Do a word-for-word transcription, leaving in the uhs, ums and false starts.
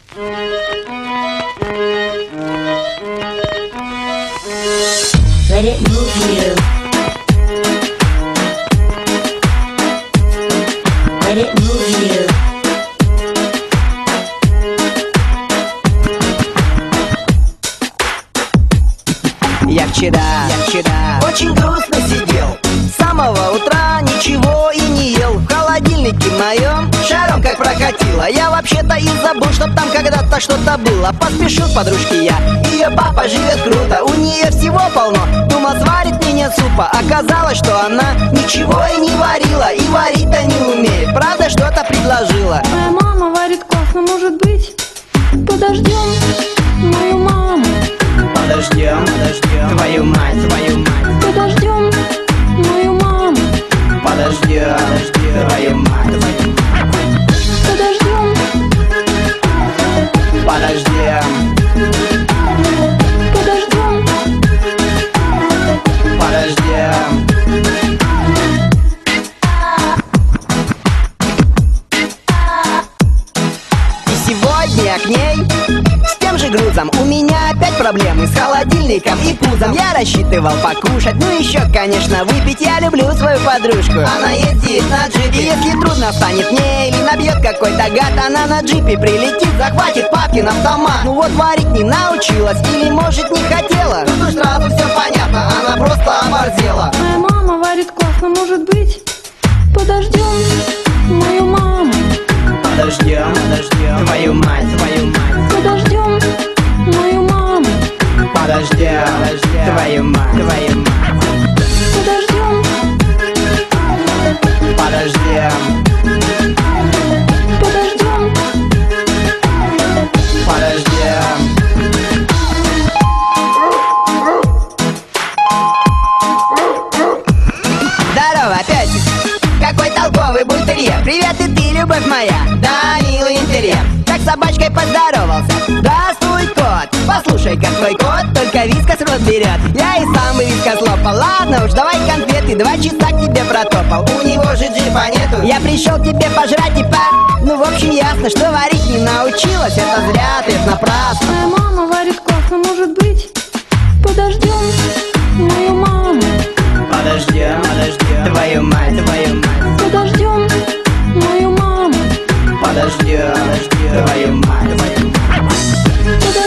Let it move you. Let it move you. Я вчера, я вчера очень грустно сидел. С самого утра ничего и не ел. В холодильнике моем шаром как прокатило. Я вообще-то и забыл, чтоб там когда-то что-то было. Поспешил к подружке я, ее папа живет круто. У нее всего полно, думал сварит мне супа. Оказалось, что она ничего и не варила. И варить-то не умеет, правда что-то предложила. Моя мама варит классно, может быть, подождем мою маму. Подождем, подождем твою мать, твою мать. Подождем мою маму. Подождем, подождем твою мать, твою мать. Подождем. Подождем. Подождем. Подождем. И сегодня я к ней с тем же грузом. У меня опять проблемы с холодильником и пузом. Я рассчитывал покушать, ну еще, конечно, выпить. Я люблю свою подружку, она ездит на джипе. И если трудно станет мне или набьет какой-то гад, она на джипе прилетит, захватит папкин автомат. Ну вот варить не научилась или может не хотела. Тут уж сразу все понятно, она просто оборзела. Моя мама варит классно, может быть, подождем мою маму. Подождем, подождем твою мать, твою мать. Подождем мою маму. Подождем, подождем твою мать, твою мать. Подождем. Подождем. Подождем. Подождем. Здорово, песик. Какой толковый бультерьер. Привет, и ты, любовь моя. Да, милый интерьер. Как с собачкой поздоровался. Здравствуй, кот. Послушай, как твой кот только вискас в рот берет. Я и сам бы вискас лопал. Ладно уж, давай конфеты. Два часа к тебе протопал. У него же джипа нету. Я пришел к тебе пожрать и по... Ну, в общем, ясно, что варить не научилась. Это зря, ты это напрасно. Моя мама варит классно, может быть, подождем мою маму. Подождем, подождем твою мать, твою мать. Подождем мою маму. Подождем, подождем твою мать, твою мать.